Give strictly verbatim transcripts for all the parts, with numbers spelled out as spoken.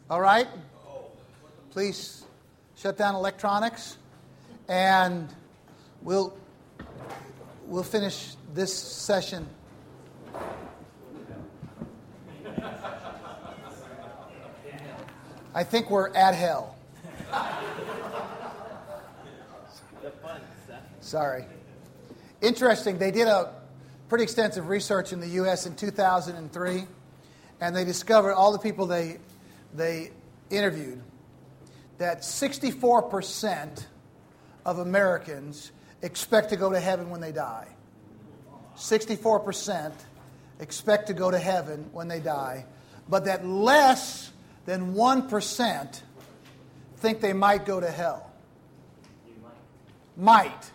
All right? Please shut down electronics, and we'll we'll finish this session. I think we're at hell. Sorry. Interesting, they did a pretty extensive research in the U S in two thousand three, and they discovered, all the people they they interviewed, that sixty-four percent of Americans expect to go to heaven when they die. sixty-four percent expect to go to heaven when they die, but that less than one percent think they might go to hell. Might.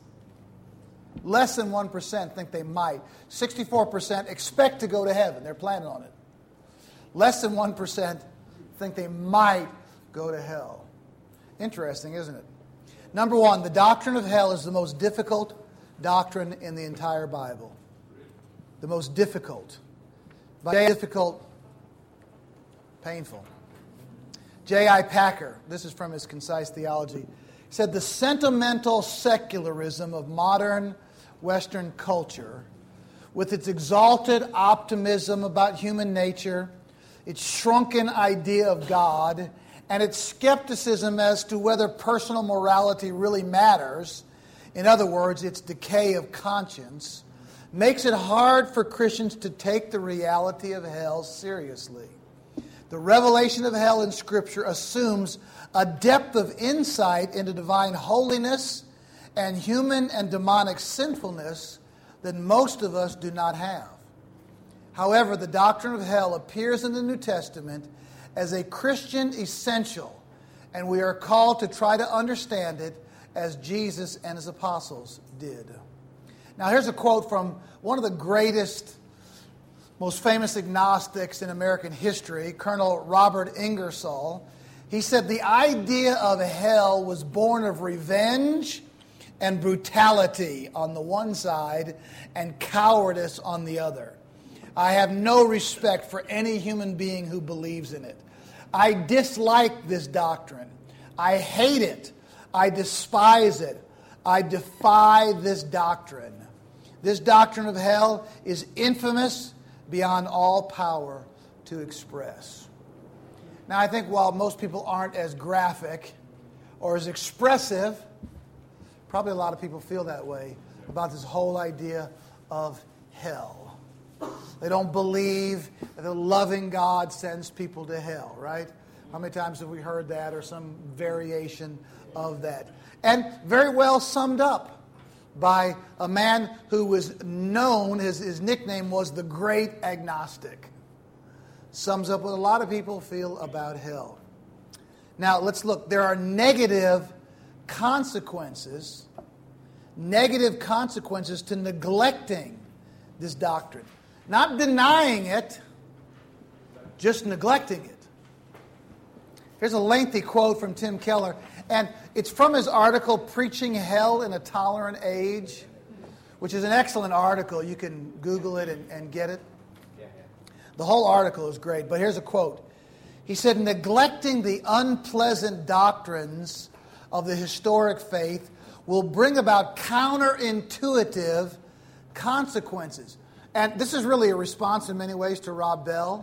Less than one percent think they might. sixty-four percent expect to go to heaven. They're planning on it. Less than one percent think they might go to hell. Interesting, isn't it? Number one, the doctrine of hell is the most difficult doctrine in the entire Bible. The most difficult. By difficult, painful. J I Packer, this is from his Concise Theology, said the sentimental secularism of modern Western culture, with its exalted optimism about human nature, its shrunken idea of God, and its skepticism as to whether personal morality really matters, in other words, its decay of conscience, makes it hard for Christians to take the reality of hell seriously. The revelation of hell in Scripture assumes a depth of insight into divine holiness and human and demonic sinfulness that most of us do not have. However, the doctrine of hell appears in the New Testament as a Christian essential, and we are called to try to understand it as Jesus and his apostles did. Now, here's a quote from one of the greatest, most famous agnostics in American history, Colonel Robert Ingersoll. He said, "The idea of hell was born of revenge and brutality on the one side and cowardice on the other. I have no respect for any human being who believes in it. I dislike this doctrine. I hate it. I despise it. I defy this doctrine. This doctrine of hell is infamous beyond all power to express." Now, I think while most people aren't as graphic or as expressive, probably a lot of people feel that way about this whole idea of hell. They don't believe that a loving God sends people to hell, right? How many times have we heard that, or some variation of that? And very well summed up by a man who was known, his, his nickname was the Great Agnostic. Sums up what a lot of people feel about hell. Now, let's look. There are negative consequences, negative consequences to neglecting this doctrine. Not denying it, just neglecting it. Here's a lengthy quote from Tim Keller, and it's from his article, Preaching Hell in a Tolerant Age, which is an excellent article. You can Google it and, and get it. The whole article is great, but here's a quote. He said, "Neglecting the unpleasant doctrines of the historic faith will bring about counterintuitive consequences." And this is really a response in many ways to Rob Bell,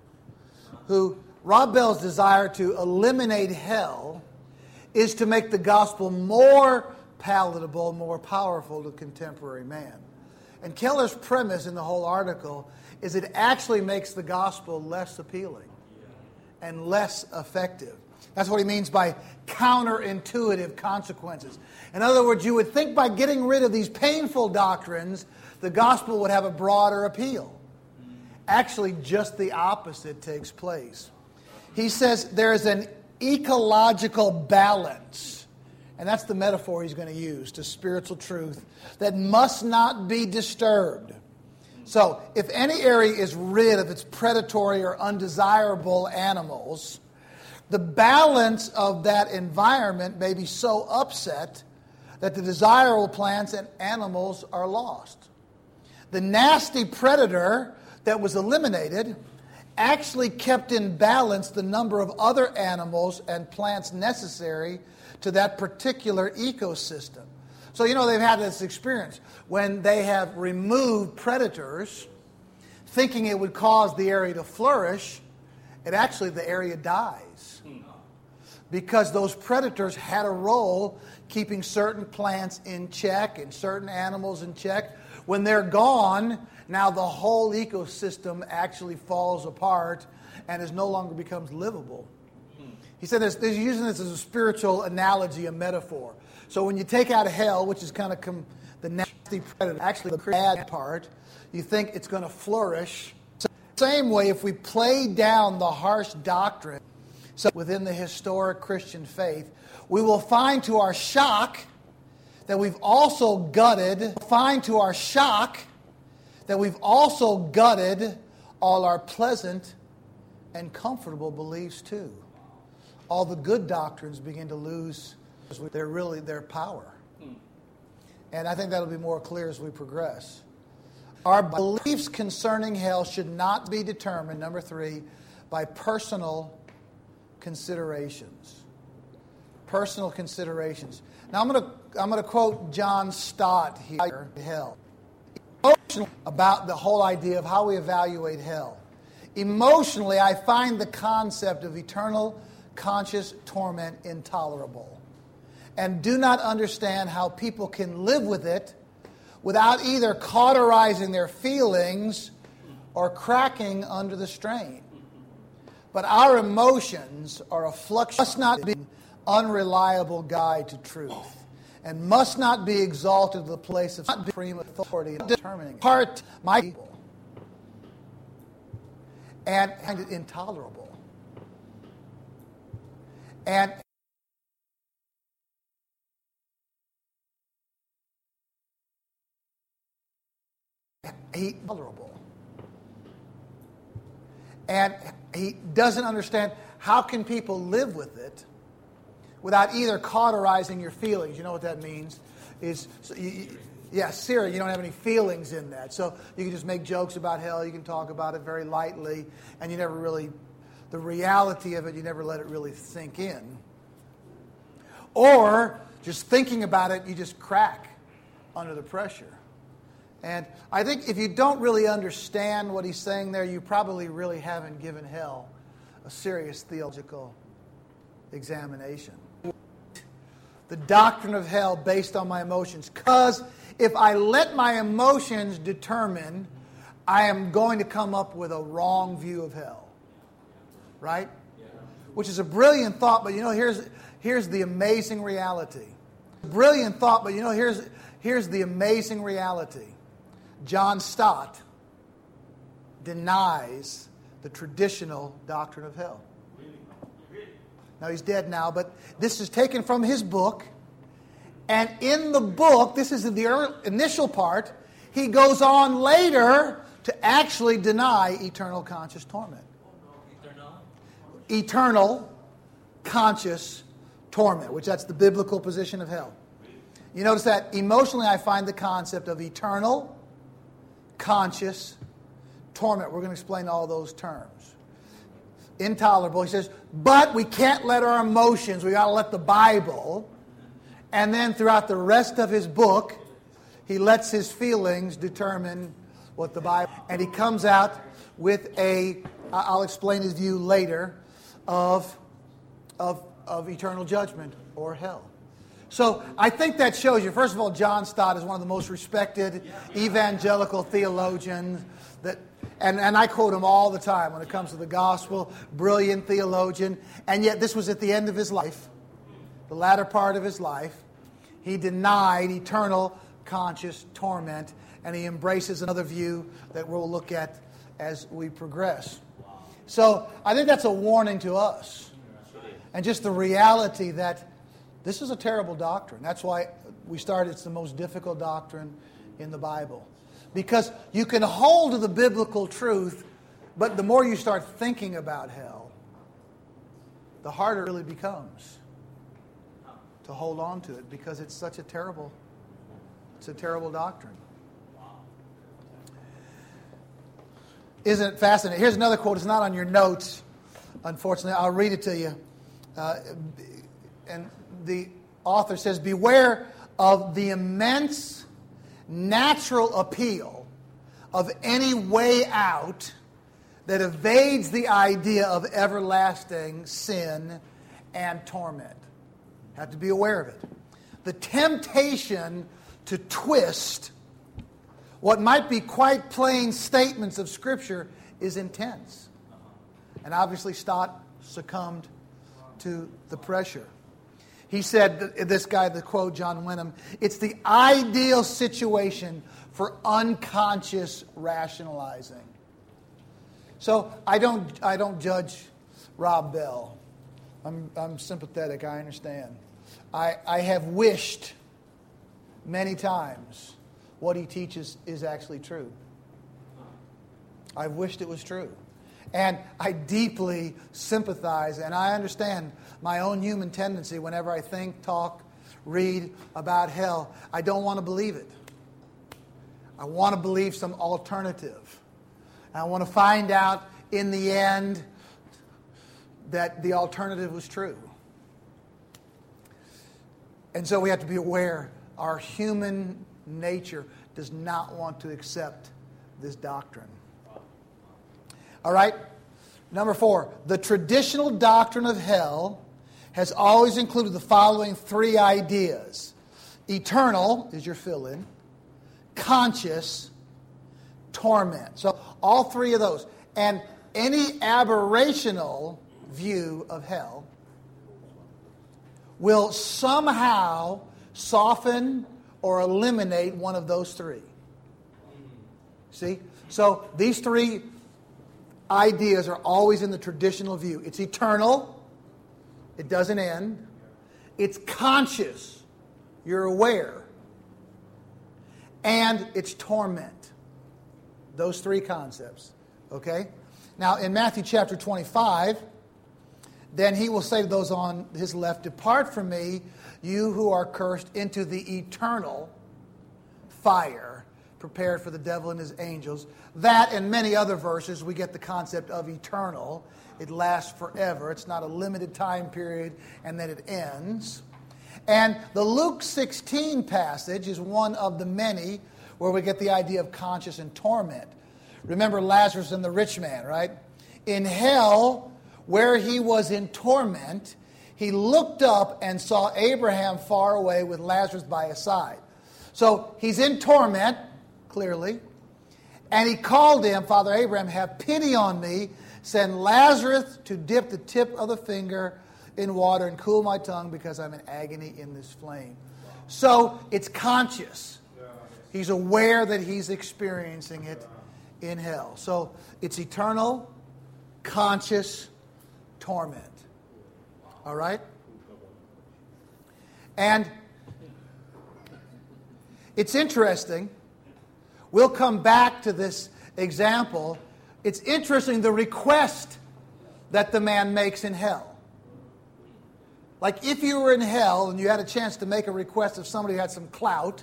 who Rob Bell's desire to eliminate hell is to make the gospel more palatable, more powerful to contemporary man. And Keller's premise in the whole article is it actually makes the gospel less appealing and less effective. That's what he means by counterintuitive consequences. In other words, you would think by getting rid of these painful doctrines, the gospel would have a broader appeal. Actually, just the opposite takes place. He says there is an ecological balance, and that's the metaphor he's going to use to spiritual truth, that must not be disturbed. So, if any area is rid of its predatory or undesirable animals, the balance of that environment may be so upset that the desirable plants and animals are lost. The nasty predator that was eliminated actually kept in balance the number of other animals and plants necessary to that particular ecosystem. So, you know, they've had this experience when they have removed predators, thinking it would cause the area to flourish, and actually the area dies. Because those predators had a role keeping certain plants in check and certain animals in check. When they're gone, now the whole ecosystem actually falls apart and is no longer becomes livable. He said they're using this as a spiritual analogy, a metaphor. So when you take out hell, which is kind of com- the nasty predator, actually the bad part, you think it's going to flourish. So same way, if we play down the harsh doctrine so within the historic Christian faith, we will find to our shock that we've also gutted, find to our shock that we've also gutted all our pleasant and comfortable beliefs too. All the good doctrines begin to lose their really their power. And I think that'll be more clear as we progress. Our beliefs concerning hell should not be determined, number three, by personal considerations. Personal considerations. Now I'm going to I'm going to quote John Stott here. Hell. Emotionally, about the whole idea of how we evaluate hell. Emotionally, I find the concept of eternal conscious torment intolerable, and do not understand how people can live with it without either cauterizing their feelings or cracking under the strain. But our emotions are a flux, must not be an unreliable guide to truth, and must not be exalted to the place of supreme authority in determining heart, my people, and, and intolerable. And he tolerable. And he doesn't understand how can people live with it without either cauterizing your feelings. You know what that means? Is so you, yeah, Sarah, you don't have any feelings in that. So you can just make jokes about hell, you can talk about it very lightly, and you never really, the reality of it, you never let it really sink in. Or just thinking about it, you just crack under the pressure. And I think if you don't really understand what he's saying there, you probably really haven't given hell a serious theological examination. The doctrine of hell based on my emotions. Because if I let my emotions determine, I am going to come up with a wrong view of hell. Right? Which is a brilliant thought, but you know, here's here's the amazing reality. Brilliant thought, but you know, here's here's the amazing reality. John Stott denies the traditional doctrine of hell. Now, he's dead now, but this is taken from his book. And in the book, this is in the early, initial part, he goes on later to actually deny eternal conscious torment. Eternal? Eternal conscious torment, which that's the biblical position of hell. You notice that emotionally I find the concept of eternal conscious torment. We're going to explain all those terms. Intolerable. He says, but we can't let our emotions, we got to let the Bible. And then throughout the rest of his book, he lets his feelings determine what the Bible, and he comes out with a, I'll explain his view later, of, of, of eternal judgment or hell. So I think that shows you, first of all, John Stott is one of the most respected evangelical theologians that, and, and I quote him all the time when it comes to the gospel, brilliant theologian, and yet this was at the end of his life, the latter part of his life. He denied eternal conscious torment, and he embraces another view that we'll look at as we progress. So I think that's a warning to us, and just the reality that this is a terrible doctrine. That's why we started, it's the most difficult doctrine in the Bible. Because you can hold to the biblical truth, but the more you start thinking about hell, the harder it really becomes to hold on to it, because it's such a terrible, it's a terrible doctrine. Isn't it fascinating? Here's another quote. It's not on your notes, unfortunately. I'll read it to you. Uh, and the author says, beware of the immense natural appeal of any way out that evades the idea of everlasting sin and torment. Have to be aware of it. The temptation to twist what might be quite plain statements of Scripture is intense. And obviously Stott succumbed to the pressure. He said, this guy, the quote, John Wenham, it's the ideal situation for unconscious rationalizing. So I don't I don't judge Rob Bell. I'm I'm sympathetic, I understand. I, I have wished many times what he teaches is actually true. I've wished it was true. And I deeply sympathize and I understand my own human tendency whenever I think, talk, read about hell. I don't want to believe it. I want to believe some alternative. I want to find out in the end that the alternative was true. And so we have to be aware our human nature does not want to accept this doctrine. All right? Number four, the traditional doctrine of hell has always included the following three ideas. Eternal is your fill-in. Conscious, torment. So all three of those. And any aberrational view of hell will somehow soften or eliminate one of those three. See? So these three ideas are always in the traditional view. It's eternal. It doesn't end. It's conscious. You're aware. And it's torment. Those three concepts. Okay? Now, in Matthew chapter twenty-five, then he will say to those on his left, depart from me, you who are cursed, into the eternal fire prepared for the devil and his angels. That and many other verses, we get the concept of eternal. It lasts forever. It's not a limited time period and then it ends. And the Luke sixteen passage is one of the many where we get the idea of conscience and torment. Remember Lazarus and the rich man, right? In hell, where he was in torment, he looked up and saw Abraham far away with Lazarus by his side. So he's in torment, clearly. And he called him, Father Abraham, have pity on me. Send Lazarus to dip the tip of the finger in water and cool my tongue because I'm in agony in this flame. So it's conscious. He's aware that he's experiencing it in hell. So it's eternal, conscious torment. All right? And it's interesting. We'll come back to this example. It's interesting the request that the man makes in hell. Like if you were in hell and you had a chance to make a request of somebody who had some clout,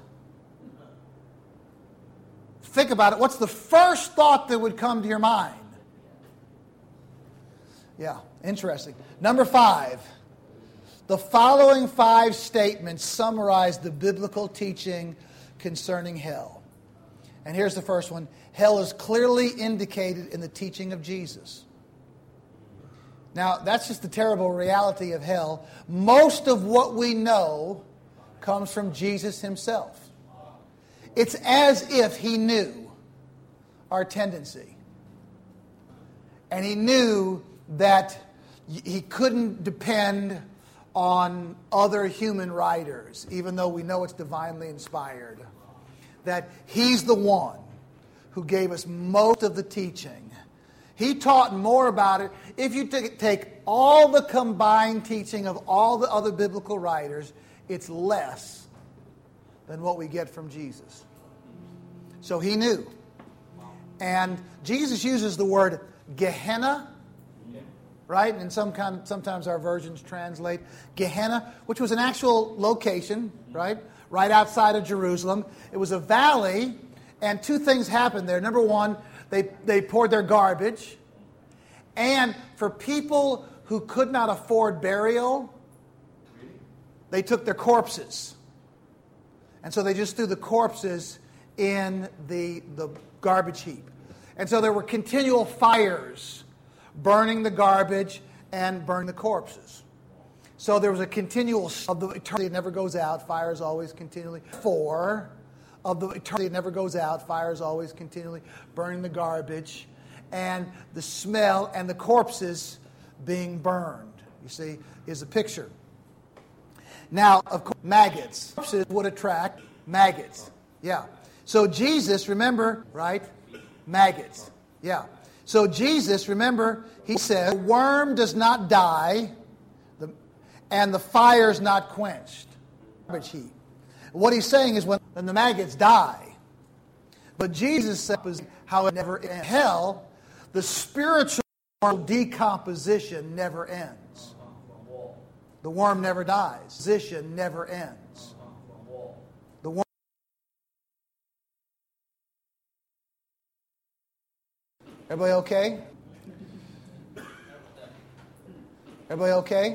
think about it. What's the first thought that would come to your mind? Yeah, interesting. Number five. The following five statements summarize the biblical teaching concerning hell. And here's the first one. Hell is clearly indicated in the teaching of Jesus. Now, that's just the terrible reality of hell. Most of what we know comes from Jesus himself. It's as if he knew our tendency. And he knew that he couldn't depend on other human writers, even though we know it's divinely inspired. That he's the one who gave us most of the teaching. He taught more about it. If you t- take all the combined teaching of all the other biblical writers, it's less than what we get from Jesus. So he knew. And Jesus uses the word Gehenna, right? And some kind, sometimes our versions translate Gehenna, which was an actual location, right? Right outside of Jerusalem. It was a valley, and two things happened there. Number one, They, they poured their garbage. And for people who could not afford burial, they took their corpses. And so they just threw the corpses in the, the garbage heap. And so there were continual fires burning the garbage and burning the corpses. So there was a continual of the eternity that never goes out. Fire is always continually. Four of the eternity that never goes out. Fire is always continually burning the garbage and the smell and the corpses being burned. You see, is a picture. Now, of course, maggots. Corpses would attract maggots. Yeah. So Jesus, remember, right? Maggots. Yeah. So Jesus, remember, he said, the worm does not die, the, and the fire is not quenched. Garbage heap. What he's saying is when, when the maggots die. But Jesus said, how it never ends. Hell, the spiritual decomposition never ends. The worm never dies. Position never ends. The worm. Everybody okay? Everybody okay?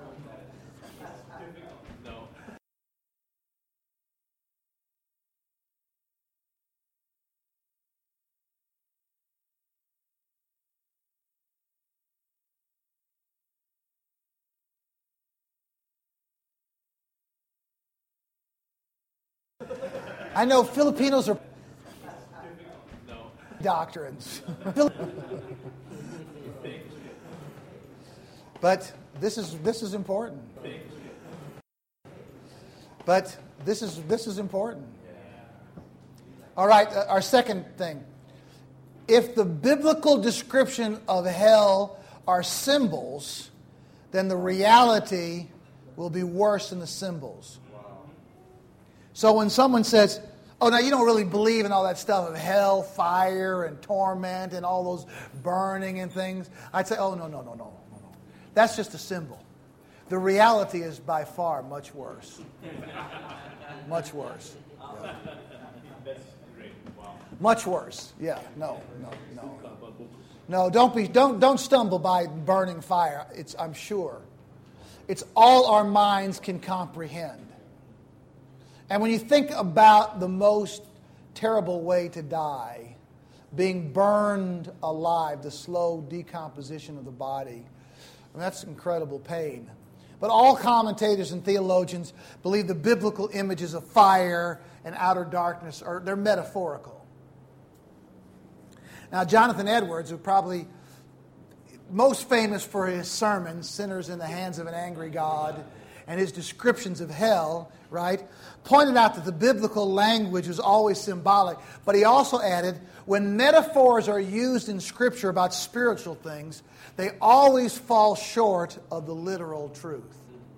I know Filipinos are doctrines. But this is this is important. But this is this is important. All right, uh, our second thing. If the biblical description of hell are symbols, then the reality will be worse than the symbols. So when someone says, oh, now you don't really believe in all that stuff of hell, fire, and torment, and all those burning and things, I'd say, oh, no, no, no, no, no, no. That's just a symbol. The reality is by far much worse. Much worse. Yeah. Much worse. Yeah, no, no, no. No, don't be don't don't stumble by burning fire. It's I'm sure. It's all our minds can comprehend. And when you think about the most terrible way to die, being burned alive, the slow decomposition of the body, I mean, that's incredible pain. But all commentators and theologians believe the biblical images of fire and outer darkness are they're metaphorical. Now, Jonathan Edwards, who probably most famous for his sermons, Sinners in the Hands of an Angry God, and his descriptions of hell, right, pointed out that the biblical language was always symbolic. But he also added, when metaphors are used in Scripture about spiritual things, they always fall short of the literal truth.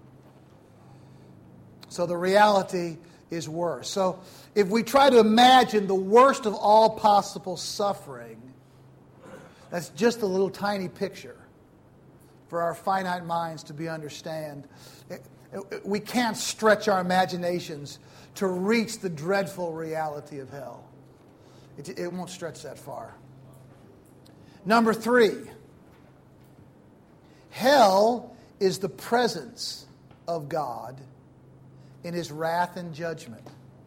So the reality is worse. So if we try to imagine the worst of all possible suffering, that's just a little tiny picture for our finite minds to be understand. We can't stretch our imaginations to reach the dreadful reality of hell. It, it won't stretch that far. Number three, hell is the presence of God in His wrath and judgment.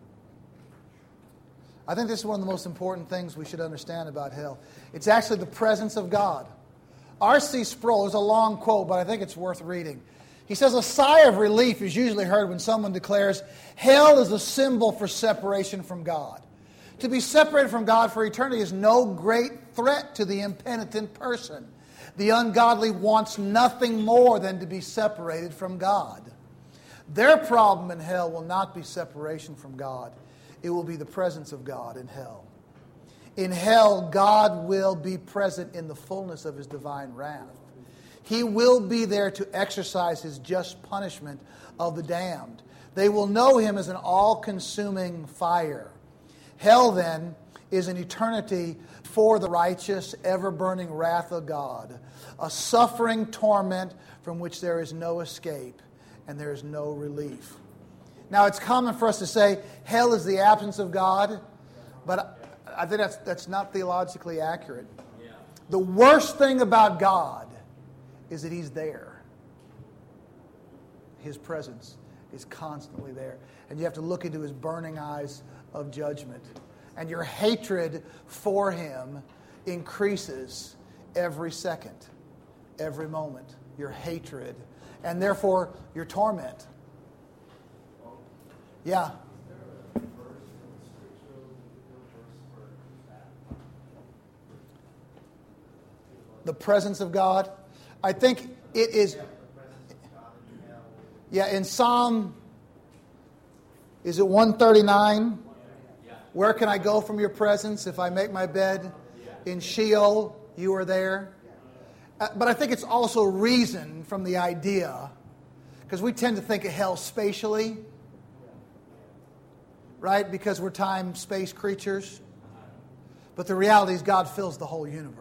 I think this is one of the most important things we should understand about hell. It's actually the presence of God. R C Sproul is a long quote, but I think it's worth reading. He says, a sigh of relief is usually heard when someone declares, hell is a symbol for separation from God. To be separated from God for eternity is no great threat to the impenitent person. The ungodly wants nothing more than to be separated from God. Their problem in hell will not be separation from God. It will be the presence of God in hell. In hell, God will be present in the fullness of His divine wrath. He will be there to exercise His just punishment of the damned. They will know Him as an all-consuming fire. Hell, then, is an eternity for the righteous, ever-burning wrath of God, a suffering torment from which there is no escape and there is no relief. Now, it's common for us to say hell is the absence of God, but I think that's that's not theologically accurate. Yeah. The worst thing about God is that He's there. His presence is constantly there. And you have to look into His burning eyes of judgment. And your hatred for Him increases every second, every moment. Your hatred. And therefore, your torment. Yeah. The presence of God. I think it is. Yeah, in Psalm, is it one thirty-nine? Where can I go from your presence? If I make my bed in Sheol, you are there. Uh, but I think it's also reasoned from the idea, because we tend to think of hell spatially, right? Because we're time-space creatures. But the reality is God fills the whole universe.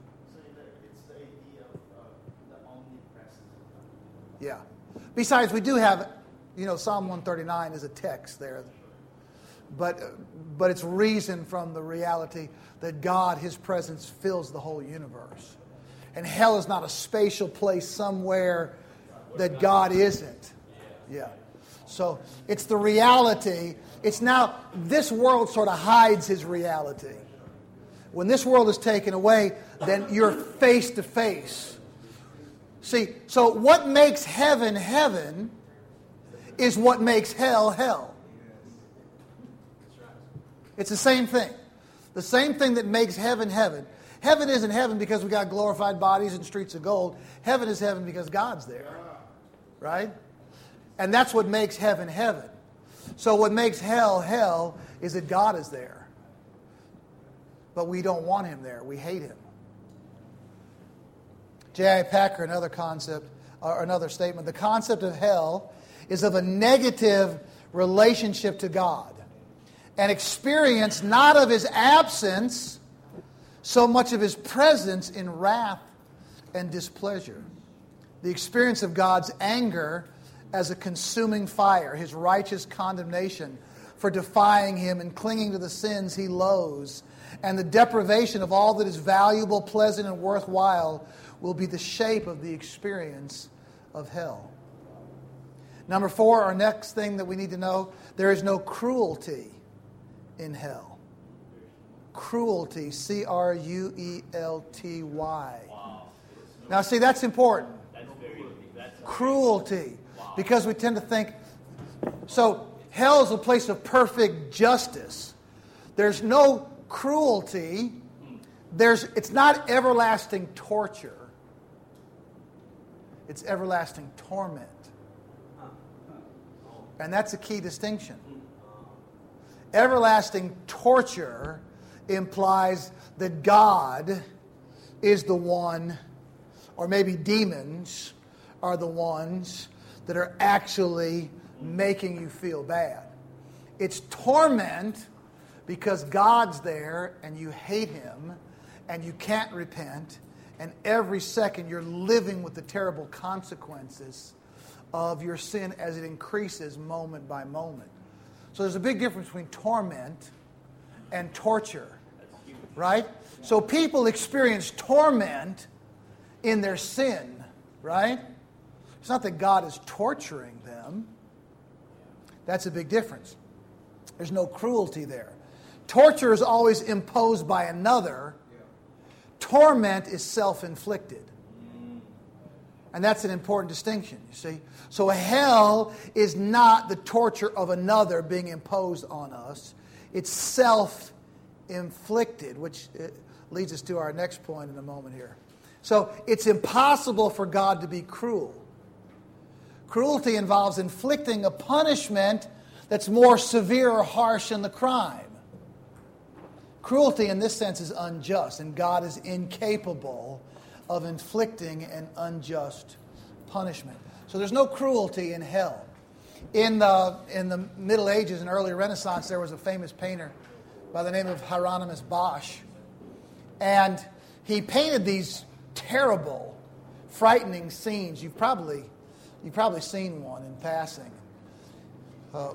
Yeah. Besides, we do have, you know, Psalm one thirty-nine is a text there. But, but it's reasoned from the reality that God, His presence, fills the whole universe. And hell is not a spatial place somewhere that God isn't. Yeah. So it's the reality. It's now, this world sort of hides His reality. When this world is taken away, then you're face to face. See, so what makes heaven heaven is what makes hell hell. It's the same thing. The same thing that makes heaven heaven. Heaven isn't heaven because we got glorified bodies and streets of gold. Heaven is heaven because God's there. Right? And that's what makes heaven heaven. So what makes hell hell is that God is there. But we don't want Him there. We hate Him. J I Packer, another concept, or another statement. The concept of hell is of a negative relationship to God. An experience not of His absence, so much of His presence in wrath and displeasure. The experience of God's anger as a consuming fire, His righteous condemnation for defying Him and clinging to the sins He loathes, and the deprivation of all that is valuable, pleasant, and worthwhile will be the shape of the experience of hell. Number four, our next thing that we need to know, there is no cruelty in hell. Cruelty, C R U E L T Y. Wow. Now see, that's important. That's very, that's cruelty. Wow. Because we tend to think, so hell is a place of perfect justice. There's no cruelty. There's, it's not everlasting torture. It's everlasting torment. And that's a key distinction. Everlasting torture implies that God is the one, or maybe demons are the ones that are actually making you feel bad. It's torment because God's there and you hate Him and you can't repent, and every second you're living with the terrible consequences of your sin as it increases moment by moment. So there's a big difference between torment and torture, right? So people experience torment in their sin, right? It's not that God is torturing them. That's a big difference. There's no cruelty there. Torture is always imposed by another. Torment is self-inflicted. And that's an important distinction, you see. So hell is not the torture of another being imposed on us. It's self-inflicted, which leads us to our next point in a moment here. So it's impossible for God to be cruel. Cruelty involves inflicting a punishment that's more severe or harsh than the crime. Cruelty in this sense is unjust, and God is incapable of inflicting an unjust punishment. So there's no cruelty in hell. In the, in the Middle Ages and early Renaissance, there was a famous painter by the name of Hieronymus Bosch. And he painted these terrible, frightening scenes. You've probably, you've probably seen one in passing. Uh,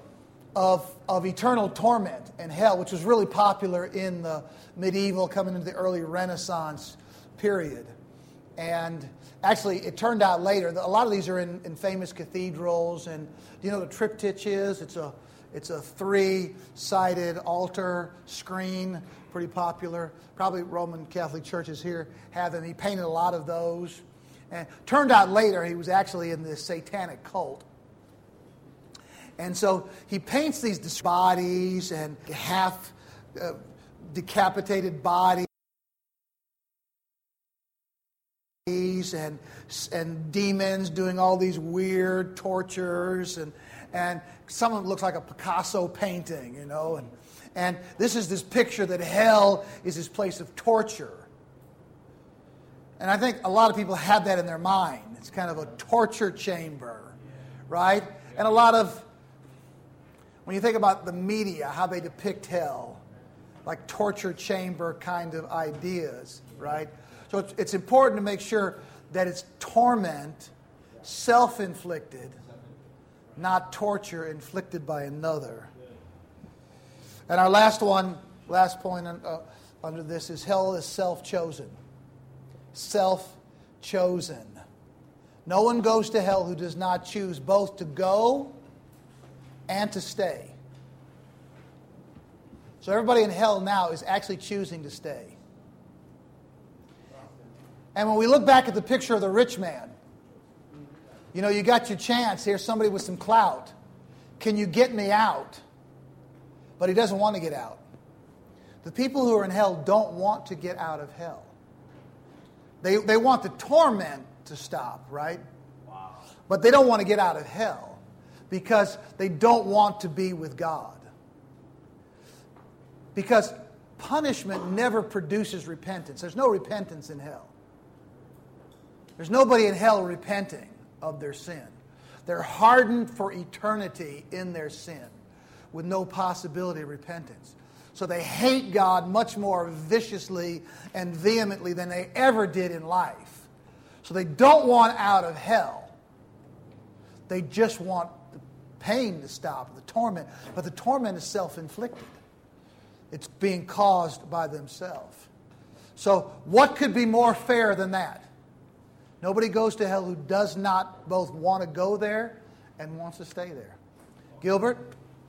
of, of eternal torment and hell, which was really popular in the medieval, coming into the early Renaissance period. And actually, it turned out later, a lot of these are in, in famous cathedrals. And do you know what a triptych is? It's a, it's a three-sided altar screen, pretty popular. Probably Roman Catholic churches here have them. He painted a lot of those. And turned out later he was actually in this satanic cult. And so he paints these bodies and half uh, decapitated bodies and and demons doing all these weird tortures, and and some of it looks like a Picasso painting, you know, and and this is this picture that hell is this place of torture. And I think a lot of people have that in their mind. It's kind of a torture chamber, right? And a lot of, when you think about the media, how they depict hell, like torture chamber kind of ideas, right? So it's, it's important to make sure that it's torment, self-inflicted, not torture inflicted by another. And our last one, last point uh, under this is hell is self-chosen. Self-chosen. No one goes to hell who does not choose both to go and to stay. So everybody in hell now is actually choosing to stay. And when we look back at the picture of the rich man, you know, you got your chance. Here's somebody with some clout. Can you get me out? But he doesn't want to get out. The people who are in hell don't want to get out of hell. They they want the torment to stop, right? Wow. But they don't want to get out of hell because they don't want to be with God. Because punishment never produces repentance. There's no repentance in hell. There's nobody in hell repenting of their sin. They're hardened for eternity in their sin with no possibility of repentance. So they hate God much more viciously and vehemently than they ever did in life. So they don't want out of hell. They just want the pain to stop, the torment. But the torment is self-inflicted. It's being caused by themselves. So what could be more fair than that? Nobody goes to hell who does not both want to go there and wants to stay there. Gilbert?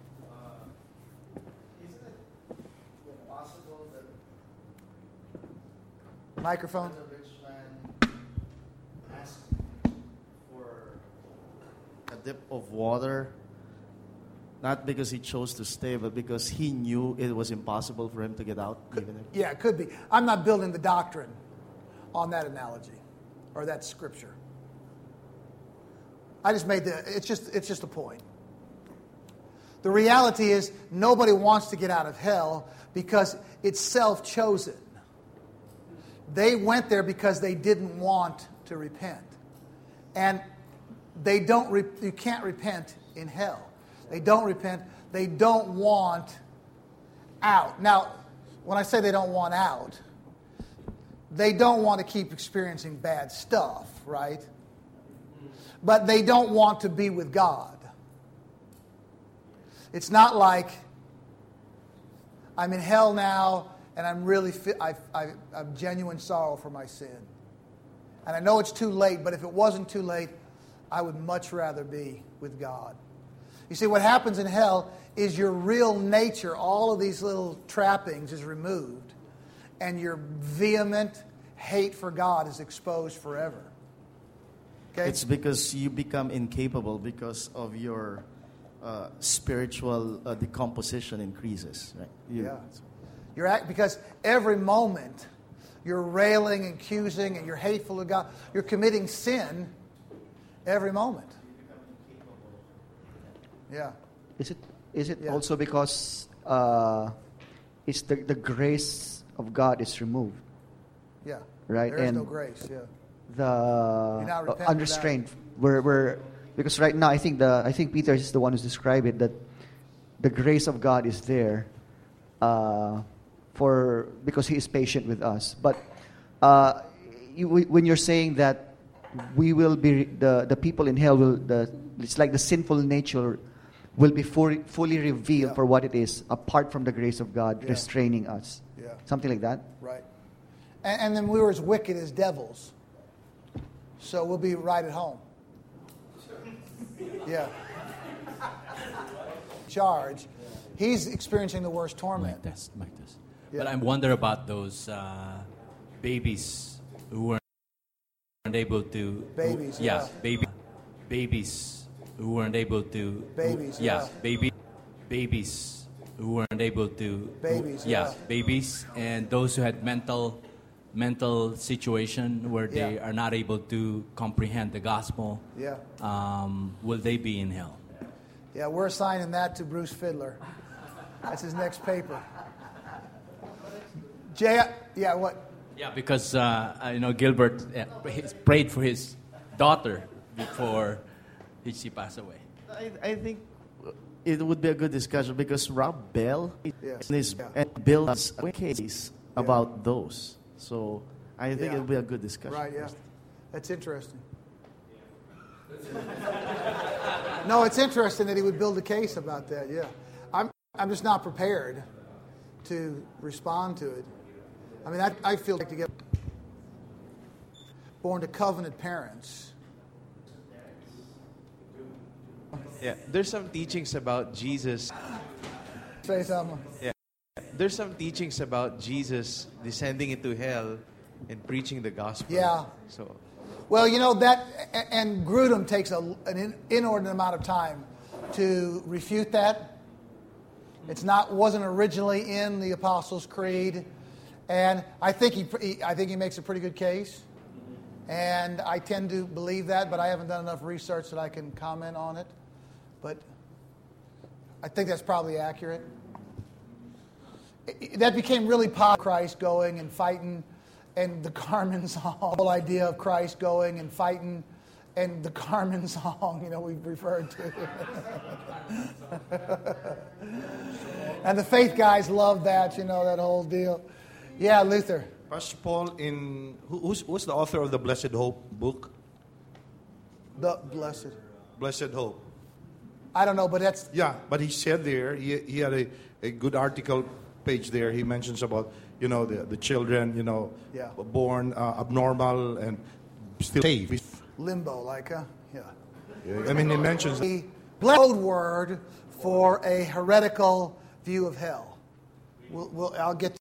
Microphone. The rich man asked for a dip of water, not because he chose to stay, but because he knew it was impossible for him to get out. Could, yeah, it could be. I'm not building the doctrine on that analogy or that scripture. I just made the. It's just. It's just a point. The reality is nobody wants to get out of hell because it's self-chosen. They went there because they didn't want to repent. And they don't re- you can't repent in hell. They don't repent. They don't want out. Now, when I say they don't want out, they don't want to keep experiencing bad stuff, right? But they don't want to be with God. It's not like I'm in hell now and I'm really, fi- I, I, I have genuine sorrow for my sin. And I know it's too late, but if it wasn't too late, I would much rather be with God. You see, what happens in hell is your real nature, all of these little trappings is removed, and your vehement hate for God is exposed forever. Okay? It's because you become incapable because of your uh, spiritual uh, decomposition increases. Right? You, yeah. You're at, because every moment you're railing and accusing and you're hateful to God. You're committing sin every moment. Yeah. Is it is it Yeah. also because uh, it's the, the grace of God is removed? Yeah. Right? There is and no grace. Yeah. the You're not uh, repenting unrestrained. We're, we're, because right now I think the I think Peter is the one who's described it, that the grace of God is there. Uh, For because He is patient with us, but uh, you, when you're saying that we will be the, the people in hell will the it's like the sinful nature will be fully, fully revealed Yeah. for what it is, apart from the grace of God Yeah. restraining us. Yeah. Something like that. Right. And, and then we were as wicked as devils. So we'll be right at home. Yeah. Charge. He's experiencing the worst torment. Like this, like this. Yeah. But I wonder about those uh, babies who weren't able to. Babies, Who, yeah, yeah. baby, babies who weren't able to. Babies, Who, yeah, yeah. baby, babies who weren't able to. Babies, who, yeah, yeah. babies, and those who had mental, mental situation where they Yeah. are not able to comprehend the gospel. Yeah. Um, will they be in hell? Yeah, we're assigning that to Bruce Fiddler. That's his next paper. Jay, yeah, what? Yeah, because uh, I- you know Gilbert uh, he's prayed for his daughter before he- she passed away. I, I think it would be a good discussion because Rob Bell Yes. is Yeah. and builds a case about those. So I think Yeah. it would be a good discussion. Right, yeah. That's interesting. No, it's interesting that he would build a case about that, yeah. I'm I'm just not prepared to respond to it. I mean, I, I feel like to get born to covenant parents. Yeah, there's some teachings about Jesus. Say something. Yeah, there's some teachings about Jesus descending into hell and preaching the gospel. Yeah. So, Well, you know, that, a- and Grudem takes a, an in- inordinate amount of time to refute that. It's not, wasn't originally in the Apostles' Creed. And I think he, he, I think he makes a pretty good case. And I tend to believe that, but I haven't done enough research that I can comment on it. But I think that's probably accurate. I- I- That became really popular, Christ going and fighting, and the Carmen song, the whole idea of Christ going and fighting, and the Carmen song, you know, we've referred to. And the faith guys love that, you know, that whole deal. Yeah, Luther. Pastor Paul, in who, who's, who's the author of the Blessed Hope book? The blessed. Blessed Hope. I don't know, but that's, Yeah, but he said there, he, he had a, a good article page there. He mentions about, you know, the, the children, you know, Yeah. born uh, abnormal and still saved. limbo, like, huh? Yeah. I mean, he mentions The code word for a heretical view of hell. We'll, we'll, I'll get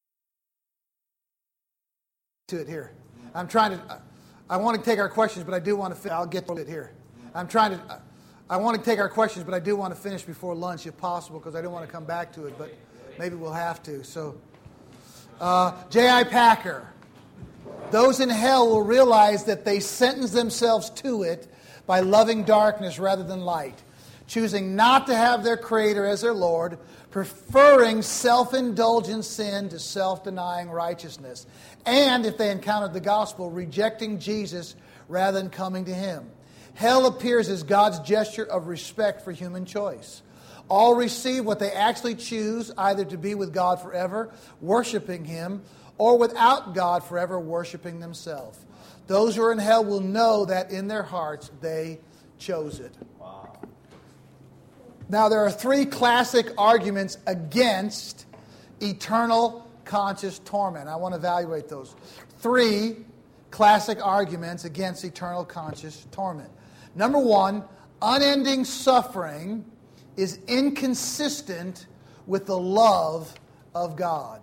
to it here. I'm trying to, I want to take our questions, but I do want to, I'll get to it here. I'm trying to, I want to take our questions, but I do want to finish before lunch if possible, because I don't want to come back to it, but maybe we'll have to. So, uh, J I Packer. Those in hell will realize that they sentence themselves to it by loving darkness rather than light, choosing not to have their Creator as their Lord, preferring self-indulgent sin to self-denying righteousness, and if they encountered the gospel, rejecting Jesus rather than coming to Him. Hell appears as God's gesture of respect for human choice. All receive what they actually choose, either to be with God forever, worshiping Him, or without God forever, worshiping themselves. Those who are in hell will know that in their hearts they chose it. Wow. Now, there are three classic arguments against eternal conscious torment. I want to evaluate those. Three classic arguments against eternal conscious torment. Number one, unending suffering is inconsistent with the love of God.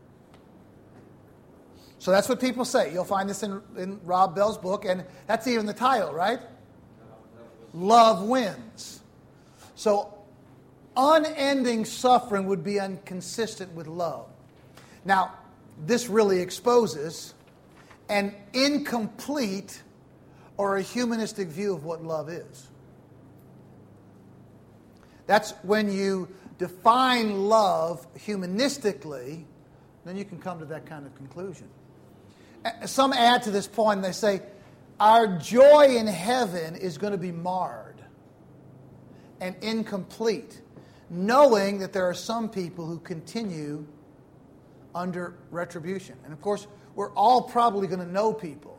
So that's what people say. You'll find this in, in Rob Bell's book, and that's even the title, right? Love wins. So unending suffering would be inconsistent with love. Now, this really exposes an incomplete or a humanistic view of what love is. That's when you define love humanistically, then you can come to that kind of conclusion. Some add to this point and they say, our joy in heaven is going to be marred and incomplete, knowing that there are some people who continue under retribution. And of course, we're all probably going to know people,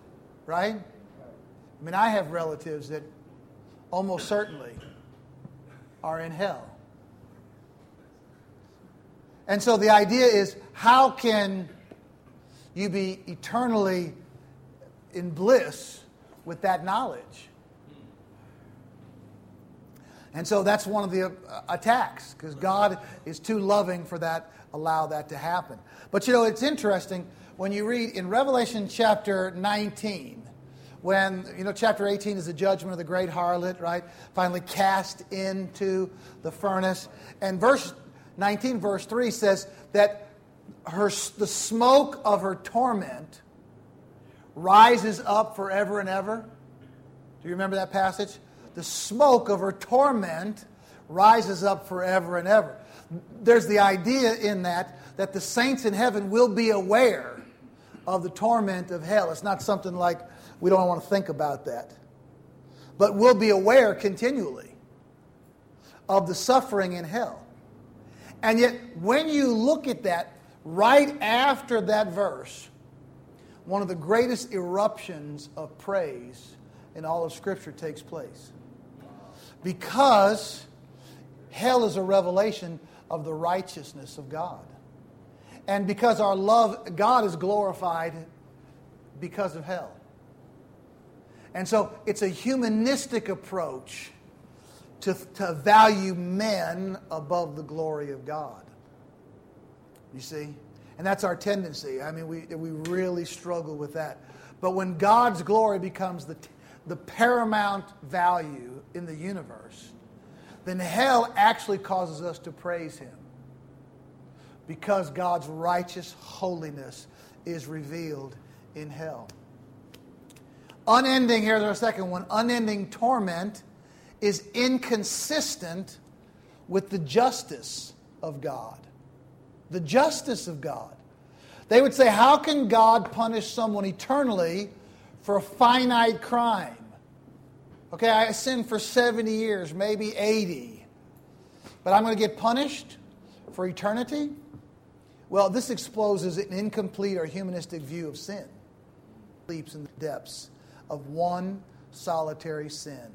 right? I mean, I have relatives that almost certainly are in hell. And so the idea is, how can you be eternally in bliss with that knowledge? And so that's one of the uh, attacks, because God is too loving for that, allow that to happen. But you know, it's interesting when you read in Revelation chapter nineteen, when, you know, chapter eighteen is the judgment of the great harlot, right? Finally cast into the furnace. And verse nineteen, verse three says that her, the smoke of her torment rises up forever and ever. Do you remember that passage? The smoke of her torment rises up forever and ever. There's the idea in that that the saints in heaven will be aware of the torment of hell. It's not something like we don't want to think about that. But we'll be aware continually of the suffering in hell. And yet, when you look at that, right after that verse, one of the greatest eruptions of praise in all of Scripture takes place. Because hell is a revelation of the righteousness of God. And because our love, God is glorified because of hell. And so it's a humanistic approach to, to value men above the glory of God. You see? And that's our tendency. I mean, we, we really struggle with that. But when God's glory becomes the, the paramount value in the universe, then hell actually causes us to praise Him. Because God's righteous holiness is revealed in hell. Unending, here's our second one, unending torment is inconsistent with the justice of God. The justice of God. They would say, how can God punish someone eternally for a finite crime? Okay, I sinned for seventy years, maybe eighty. But I'm going to get punished for eternity? Well, this exposes an incomplete or humanistic view of sin. Leaps in the depths of one solitary sin.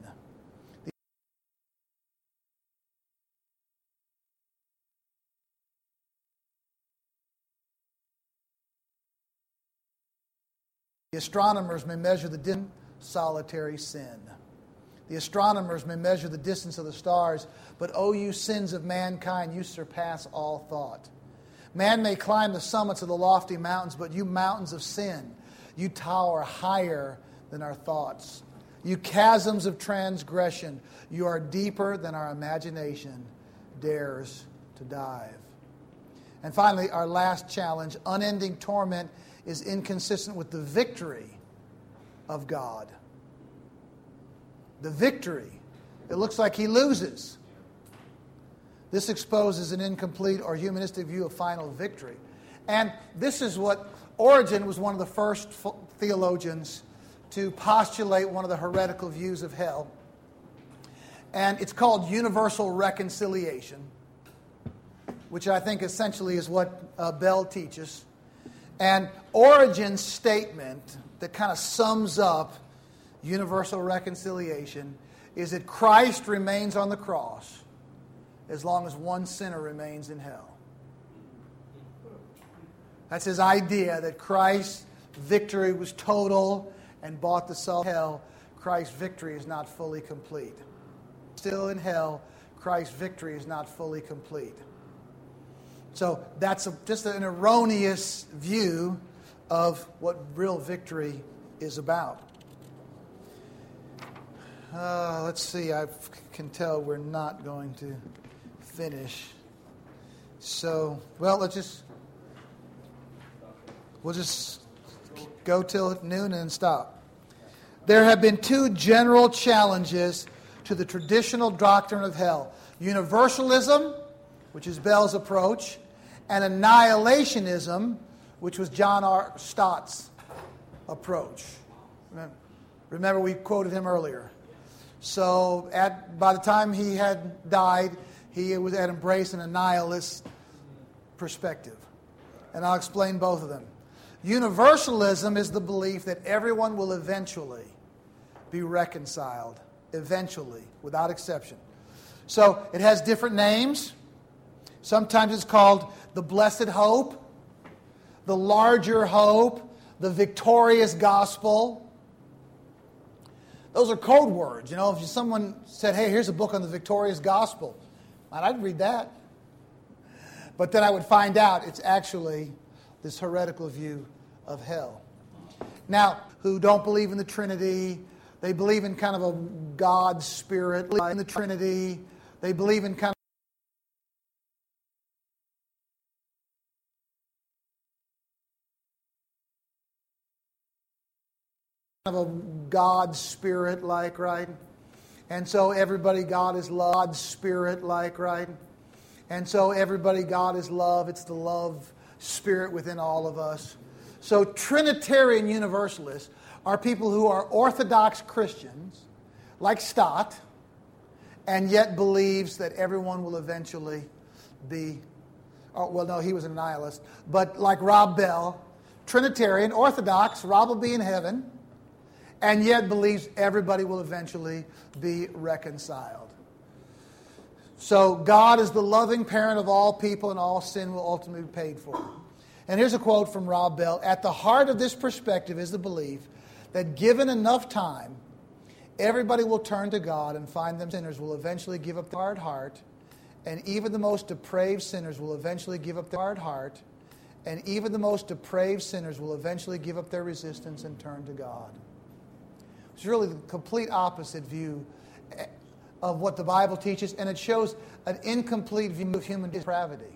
The astronomers may measure the distance of solitary sin. The astronomers may measure the distance of the stars, but oh, you sins of mankind, you surpass all thought. Man may climb the summits of the lofty mountains, but you mountains of sin, you tower higher than our thoughts. You chasms of transgression, you are deeper than our imagination dares to dive. And finally, our last challenge, unending torment is inconsistent with the victory of God. The victory. It looks like He loses. This exposes an incomplete or humanistic view of final victory. And this is what Origen was one of the first theologians to postulate one of the heretical views of hell. And it's called universal reconciliation, which I think essentially is what uh, Bell teaches. And Origen's statement that kind of sums up universal reconciliation is that Christ remains on the cross as long as one sinner remains in hell. That's his idea, that Christ's victory was total and bought the soul of hell. Christ's victory is not fully complete. Still in hell, Christ's victory is not fully complete. So that's a, just an erroneous view of what real victory is about. Uh, let's see, I can tell we're not going to finish. So, well, let's just, we'll just go till noon and stop. There have been two general challenges to the traditional doctrine of hell. Universalism, which is Bell's approach, and annihilationism, which was John R. Stott's approach. Remember, we quoted him earlier. So at, by the time he had died, he was had embraced an annihilist perspective. And I'll explain both of them. Universalism is the belief that everyone will eventually be reconciled, eventually, without exception. So it has different names. Sometimes it's called the blessed hope, the larger hope, the victorious gospel. Those are code words. You know, if someone said, hey, here's a book on the victorious gospel, I'd read that. But then I would find out it's actually this heretical view of hell. Now, who don't believe in the Trinity, they believe in kind of a God spirit in the Trinity. They believe in kind of a God spirit like, right? And so everybody, God is love. God spirit like, right? And so everybody, God is love. It's the love spirit within all of us. So Trinitarian Universalists are people who are Orthodox Christians, like Stott, and yet believes that everyone will eventually be, oh, well, no, he was a nihilist, but like Rob Bell, Trinitarian, Orthodox, Rob will be in heaven, and yet believes everybody will eventually be reconciled. So God is the loving parent of all people, and all sin will ultimately be paid for. And here's a quote from Rob Bell. At the heart of this perspective is the belief that given enough time, everybody will turn to God and find them sinners will eventually give up their hard heart, and even the most depraved sinners will eventually give up their hard heart, and even the most depraved sinners will eventually give up their resistance and turn to God. It's really the complete opposite view of what the Bible teaches, and it shows an incomplete view of human depravity.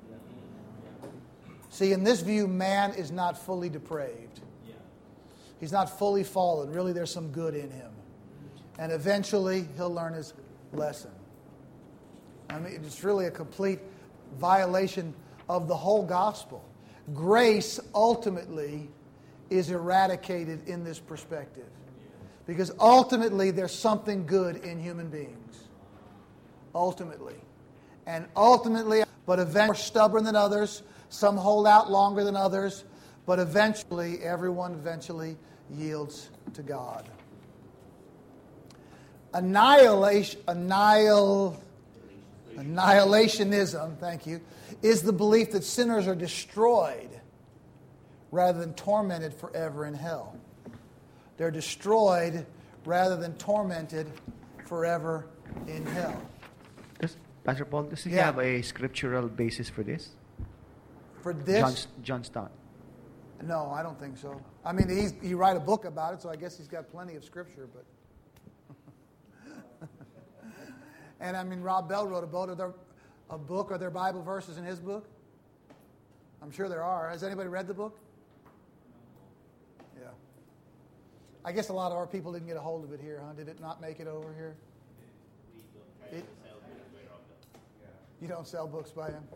See, in this view, man is not fully depraved. He's not fully fallen. Really, there's some good in him. And eventually, he'll learn his lesson. I mean, it's really a complete violation of the whole gospel. Grace ultimately is eradicated in this perspective. Because ultimately, there's something good in human beings. Ultimately. And ultimately, but eventually, more stubborn than others. Some hold out longer than others. But eventually, everyone eventually yields to God. Annihilation, annihil, annihilationism, thank you, is the belief that sinners are destroyed rather than tormented forever in hell. They're destroyed rather than tormented forever in hell. Does, Pastor Paul, does he Yeah. have a scriptural basis for this? For this? John, John Stott. No, I don't think so. I mean, he's, he wrote a book about it, so I guess he's got plenty of scripture. But and I mean, Rob Bell wrote a book. Are there a book? Are there Bible verses in his book? I'm sure there are. Has anybody read the book? Yeah. I guess a lot of our people didn't get a hold of it here, huh? Did it not make it over here? It, you don't sell books by him?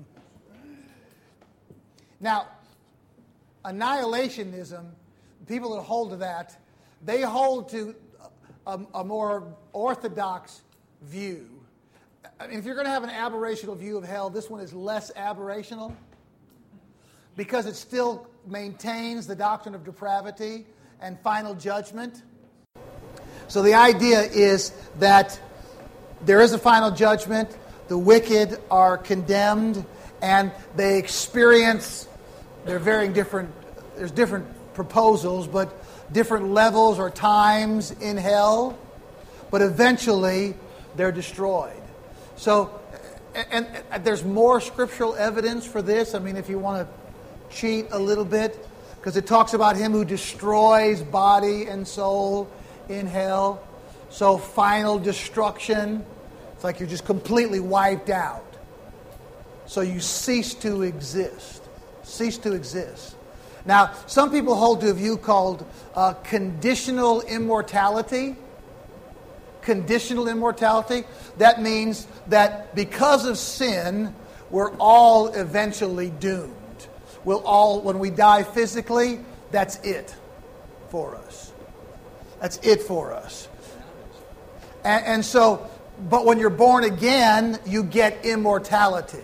Now, annihilationism, people that hold to that, they hold to a, a more orthodox view. I mean, if you're going to have an aberrational view of hell, this one is less aberrational because it still maintains the doctrine of depravity and final judgment. So the idea is that there is a final judgment, the wicked are condemned, and they experience, they're varying different, there's different proposals, but different levels or times in hell, but eventually they're destroyed. So, and, and there's more scriptural evidence for this. I mean, if you want to cheat a little bit, because it talks about him who destroys body and soul in hell. So final destruction, it's like you're just completely wiped out. So you cease to exist. Cease to exist. Now, some people hold to a view called uh, conditional immortality. Conditional immortality. That means that because of sin, we're all eventually doomed. We'll all, when we die physically, that's it for us. That's it for us. And, and so, but when you're born again, you get immortality.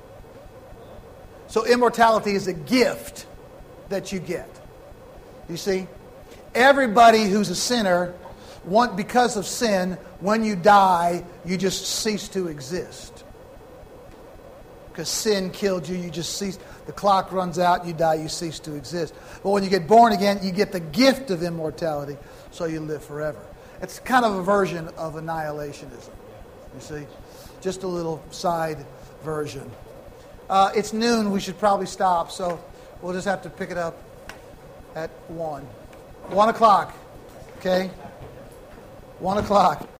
So immortality is a gift that you get. You see? Everybody who's a sinner one, because of sin, when you die, you just cease to exist. Because sin killed you, you just cease. The clock runs out, you die, you cease to exist. But when you get born again, you get the gift of immortality, so you live forever. It's kind of a version of annihilationism, you see. Just a little side version. Uh, it's noon, we should probably stop, so we'll just have to pick it up at one. One o'clock, okay? One o'clock.